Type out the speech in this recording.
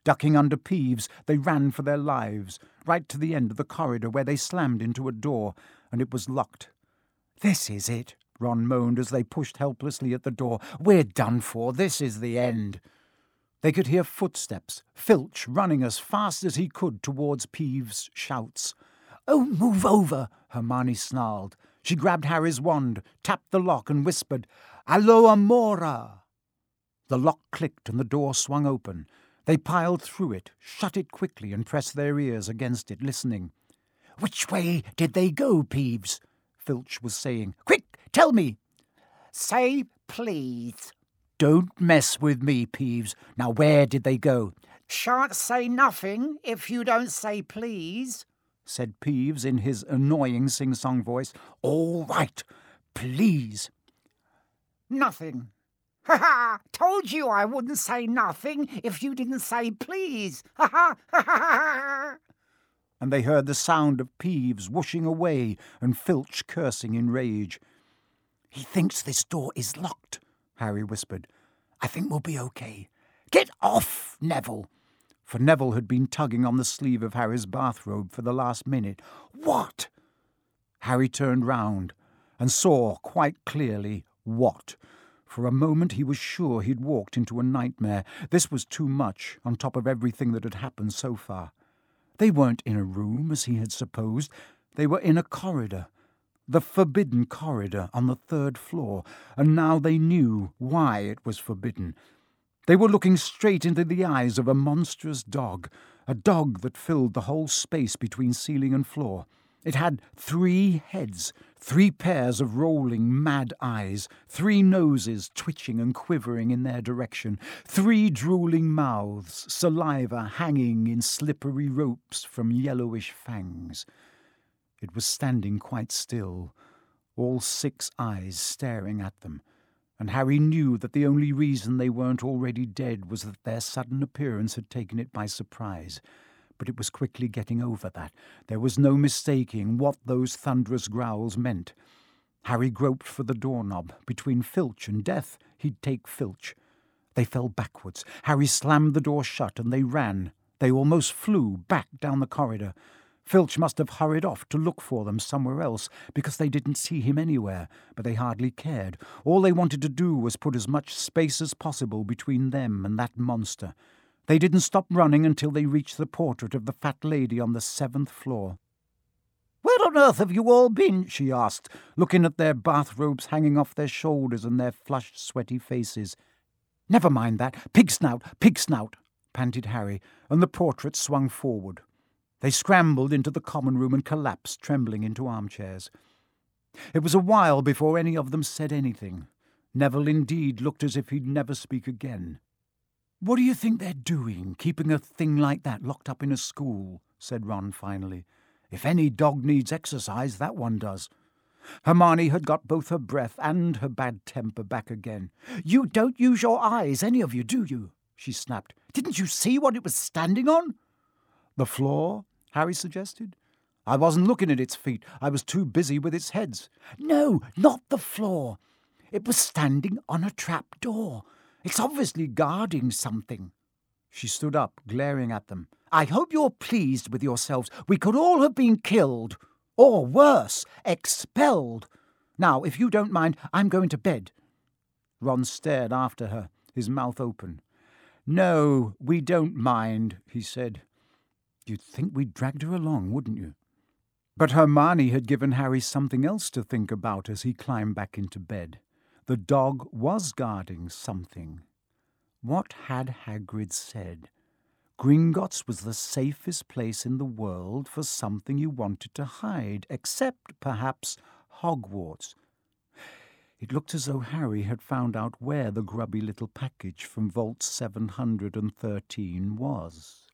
Ducking under Peeves, they ran for their lives, right to the end of the corridor where they slammed into a door, and it was locked. "This is it," Ron moaned as they pushed helplessly at the door. "We're done for. This is the end." They could hear footsteps, Filch running as fast as he could towards Peeves' shouts. "Oh, move over," Hermione snarled. She grabbed Harry's wand, tapped the lock and whispered, "Alohomora!" The lock clicked and the door swung open. They piled through it, shut it quickly and pressed their ears against it, listening. "Which way did they go, Peeves?" Filch was saying. "Quick, tell me." "Say please." "Don't mess with me, Peeves. Now where did they go?" "Shan't say nothing if you don't say please," said Peeves in his annoying sing-song voice. "All right, please." "Nothing. Ha ha! Told you I wouldn't say nothing if you didn't say please. Ha ha ha ha!" And they heard the sound of Peeves whooshing away and Filch cursing in rage. "He thinks this door is locked," Harry whispered. "I think we'll be okay. Get off, Neville!" For Neville had been tugging on the sleeve of Harry's bathrobe for the last minute. "What?" Harry turned round and saw quite clearly what. For a moment he was sure he'd walked into a nightmare. This was too much, on top of everything that had happened so far. They weren't in a room, as he had supposed. They were in a corridor. The forbidden corridor on the 3rd floor, and now they knew why it was forbidden. They were looking straight into the eyes of a monstrous dog, a dog that filled the whole space between ceiling and floor. It had 3 heads, 3 pairs of rolling, mad eyes, 3 noses twitching and quivering in their direction, 3 drooling mouths, saliva hanging in slippery ropes from yellowish fangs. It was standing quite still, all 6 eyes staring at them, and Harry knew that the only reason they weren't already dead was that their sudden appearance had taken it by surprise. But it was quickly getting over that. There was no mistaking what those thunderous growls meant. Harry groped for the doorknob. Between Filch and death, he'd take Filch. They fell backwards. Harry slammed the door shut and they ran. They almost flew back down the corridor. Filch must have hurried off to look for them somewhere else, because they didn't see him anywhere, but they hardly cared. All they wanted to do was put as much space as possible between them and that monster. They didn't stop running until they reached the portrait of the fat lady on the 7th floor. "Where on earth have you all been?" she asked, looking at their bathrobes hanging off their shoulders and their flushed, sweaty faces. "Never mind that. Pig snout, panted Harry, and the portrait swung forward. They scrambled into the common room and collapsed, trembling into armchairs. It was a while before any of them said anything. Neville indeed looked as if he'd never speak again. "What do you think they're doing, keeping a thing like that locked up in a school?" said Ron finally. "If any dog needs exercise, that one does." Hermione had got both her breath and her bad temper back again. "You don't use your eyes, any of you, do you?" she snapped. "Didn't you see what it was standing on?" "The floor?" Harry suggested. "I wasn't looking at its feet. I was too busy with its heads." "No, not the floor. It was standing on a trap door. It's obviously guarding something." She stood up, glaring at them. "I hope you're pleased with yourselves. We could all have been killed. Or worse, expelled. Now, if you don't mind, I'm going to bed." Ron stared after her, his mouth open. "No, we don't mind," he said. "You'd think we'd dragged her along, wouldn't you?" But Hermione had given Harry something else to think about as he climbed back into bed. The dog was guarding something. What had Hagrid said? Gringotts was the safest place in the world for something you wanted to hide, except, perhaps, Hogwarts. It looked as though Harry had found out where the grubby little package from Vault 713 was.